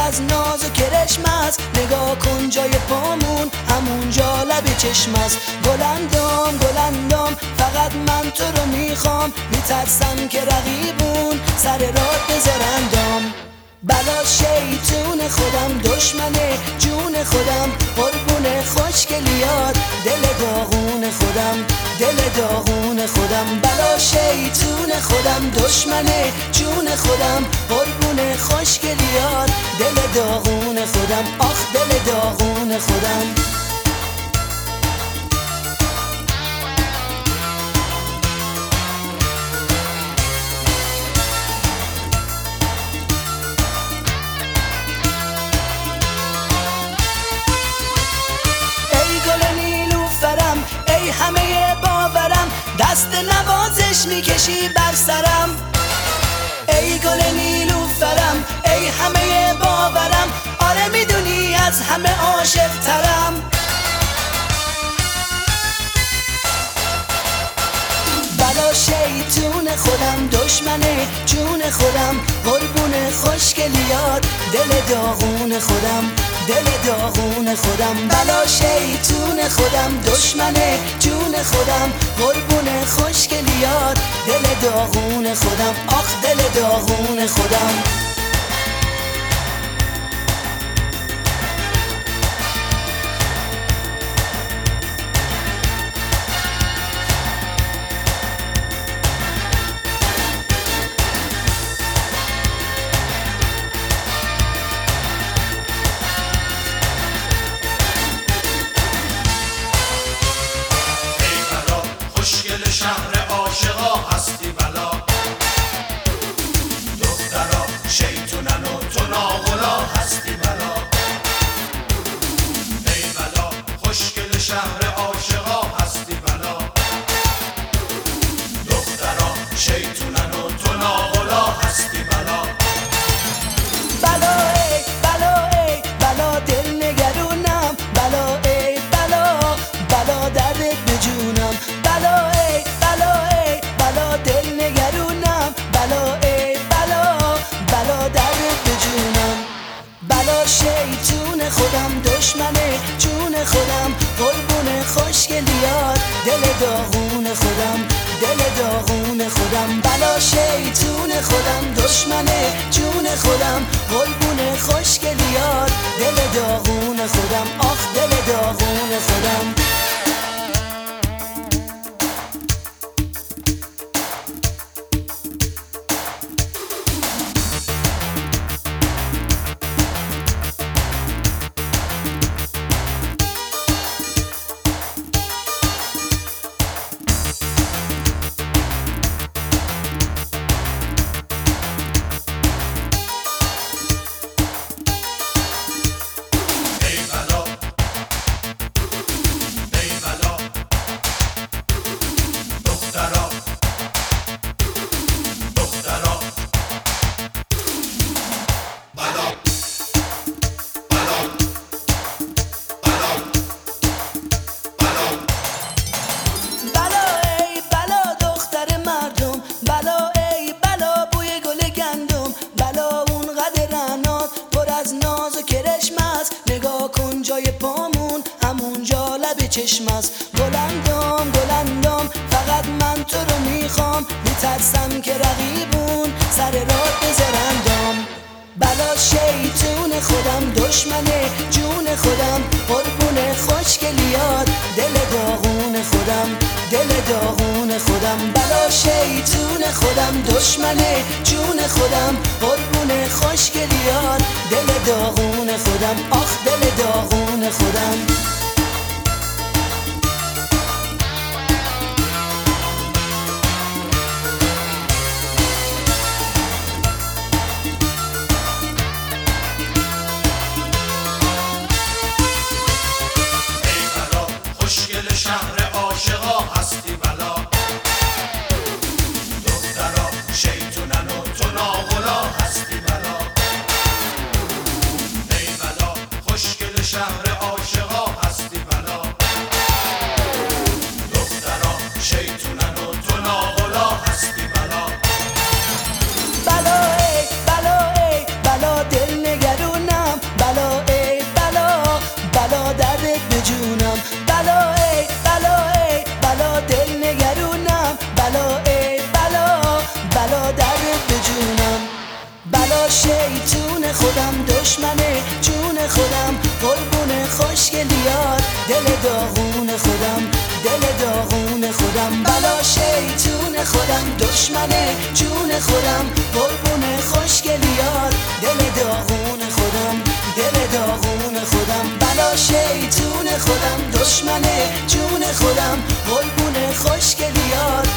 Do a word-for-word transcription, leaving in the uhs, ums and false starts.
از ناز و کرشم است. نگاه کن جای پامون همونجا لب چشم است. گلندام گلندام فقط من تو رو میخوام، میترسم که رقیبون سر راه بذارندام. بلا شیطون خودم دشمن جون خودم، قربون خوشگلیات دل داغون خودم، دل داغون خودم. بلا شیطون خودم دشمن جون خودم، قربون خوشگلیات دل داغون خودم، آخ دل داغون خودم. ای همه باورم دست نوازش میکشی بر سرم. ای گل نیلوفرم ای همه باورم، آره میدونی از همه عاشق ترم. بلا شیطون خودم دشمن جون خودم، قربون خوشگلیات دل داغون خودم، دل داغون خودم. بلا شیطون خودم دشمن جون خودم، قربون خوشگلیات دل داغون خودم، آخ دل داغون خودم. شهر عاشقا هستی بلا، دخترا شیطونن و تو ناغلا هستی بلا. ای بلا خوشگل شهر عاشقا هستی بلا، دخترا شیطونن و تو ناغلا هستی بلا. بلا ای بلا ای بلا دل نگرونم، بلا ای بلا بلا دردت به جونم. بلا ای بلا ای بلا دل نگرونم، بلا ای بلا بلا دردت به جونم. بلا شیطون خودم دشمن جون خودم، قربون خوشگلیات دل داغون خودم، دل داغون خودم. بلا شیطون خودم دشمن جون خودم، قربون خوشگلیات دل داغون خودم، آخ دل داغون خودم. نگاه کن جای پامون همونجا لب چشم است. گلندام گلندام فقط من تو رو میخوام، میترسم که رقیبون سر راه بذارندام. بلا شیطون خودم دشمن جون خودم، قربون خوشگلیات دل داغون خودم، دل داغون خودم. بلا شیطون خودم دشمن جون خودم، قربون خوشگلیات دل داغون خودم، آخ دل داغون خودم. شهر عاشقا هستی بلا، دخترا شیطونن و تو ناغلا هستی بلا. ای بلا خوشگل شهر عاشقا هستی شیطون خودم دشمنه جون خودم قربون خوشگلیات دل داغون خودم دل داغون خودم بلا شیطون خودم دشمنه جون خودم قربون خوشگلیات دل داغون خودم دل داغون خودم بلا شیطون خودم دشمنه جون خودم قربون خوشگلیات